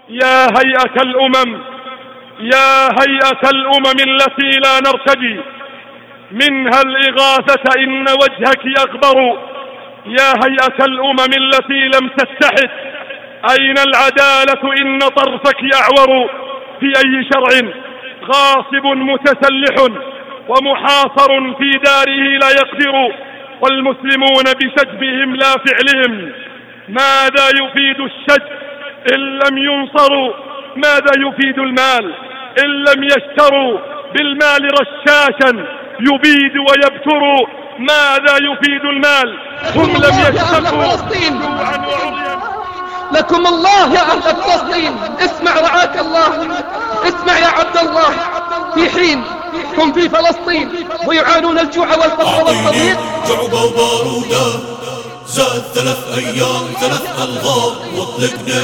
يا هيئة الأمم، يا هيئة الأمم التي لا نرتجي منها الإغاثة إن وجهك أغبر، يا هيئة الأمم التي لم تستحد أين العدالة إن طرفك أعور، في أي شرع غاصب متسلح ومحاصر في داره لا يقدر، والمسلمون بسجبهم لا فعلهم، ماذا يفيد الشجب إن لم ينصروا، ماذا يفيد المال إن لم يشتروا بالمال رشاشا يبيد ويبتر، ماذا يفيد المال هم لم يشتكوا جوعا وعريا. لكم الله يا أهل فلسطين، اسمع رعاك الله، اسمع يا عبد الله، في حين هم في فلسطين ويعانون الجوع والفقر والتضييق. جعبة وبارودة زاد 3 أيام 3 ألغام واطلقني،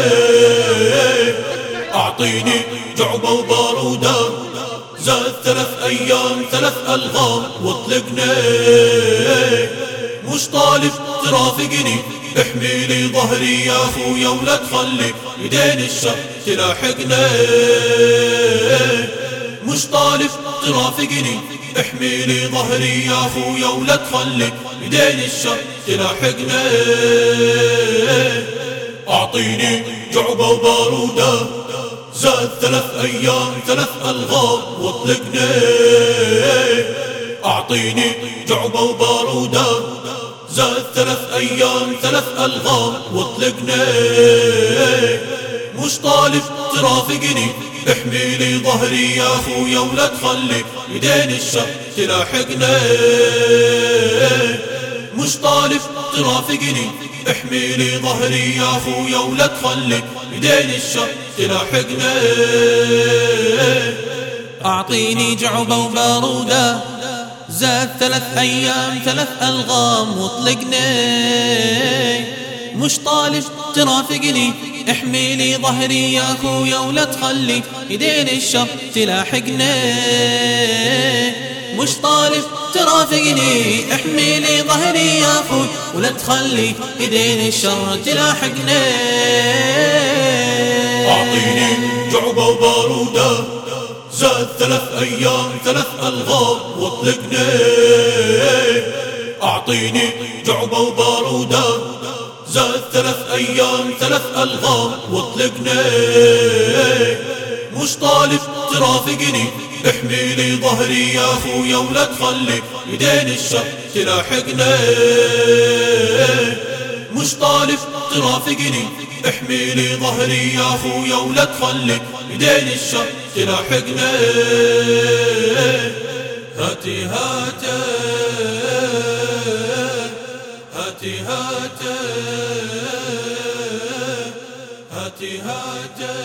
أعطيني جعبة وبارودة زاد 3 أيام 3 ألغام واطلقني، مش طالب ترافقني احمي لي ظهري يا أخويا ولا تخلي يدين الشر تلاحقني، مش طالب ترافقني احمي لي ظهري يا أخويا ولا تخلي يدين الشر تلاحقني، أعطيني جعبة وبارودة زاد 3 أيام 3 ألغام واطلقني، أعطيني جعبة وبارودة زاد 3 أيام 3 ألغام واطلقني، مش طالب ترافقني احمي لي ظهري يا أخويا ولا تخلي يدين الشر تلاحقني، مش طالب ترافقني احمي لي ظهري يا أخويا ولا تخلي يدين الشر تلاحقني، أعطيني جعبة وبارودة زاد 3 أيام 3 ألغام واطلقني، مش طالب ترافقني احمي لي ظهري يا أخويا ولا تخلي يدين الشر تلاحقني، مش طالب ترافقني احمي لي ظهري يا أخوي ولا تخلي يدين الشر تلاحقني. أعطيني جعبة وبارودة زاد 3 أيام 3 ألغام واطلقني، أعطيني جعبة وبارودة زاد 3 أيام 3 ألغام واطلقني، مش طالب ترافقني احمي لي ظهري يا أخويا ولا تخلي يدين الشر تلاحقني، مش طالب ترافقني احمي لي ظهري يا أخويا ولا تخلي يدين الشر تلاحقني، هاتي هاتي هاتي هاتي هاتي هاتي